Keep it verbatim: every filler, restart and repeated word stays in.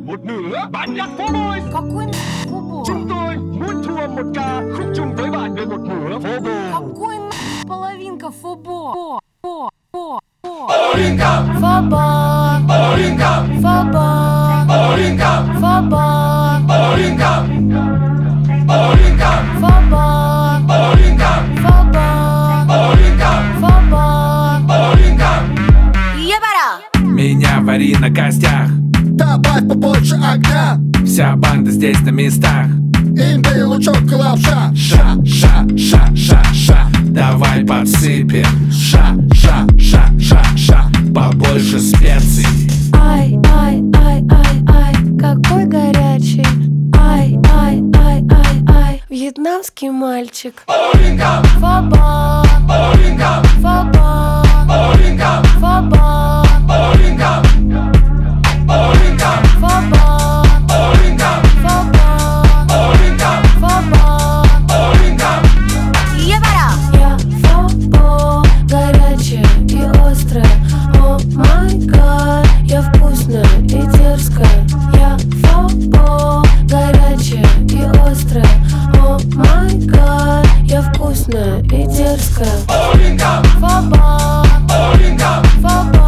một nửa. Bản nhạc phố boys. Какой нахуй фобо? Chúng tôi muốn thua một ca khúc chung với bạn về một nửa. Phố boys. Какой нахуй половинка фобо? Фо, фо, фо, фо. Половинка. Фобо. Половинка. Фобо. Половинка. Фобо. Половинка. Половинка. Фобо. Половинка. Фобо. Половинка. Фобо. Половинка. Ебара! Меня вари на костях, Добавь побольше огня, вся банда здесь на местах. имбирь, лучок и лапша. Ша, ша, ша, ша, ша. Давай подсыпем. Ша, ша, ша, ша, ша. Побольше специй. Ай, ай, ай, ай, ай, какой горячий. Ай, ай, ай, ай, ай, вьетнамский мальчик. Половинка. Фобо. Половинка. Фобо. Половинка. Фобо. Половинка. Половинка. Фобо. Половинка. Фобо. Половинка. Фобо. Половинка. Ебара! Я фобо, горячая и острая. О май гад, я вкусная и дерзкая. Я фобо, горячая и острая. О май гад, я вкусная и дерзкая. Половинка. Фобо. Половинка. Фобо.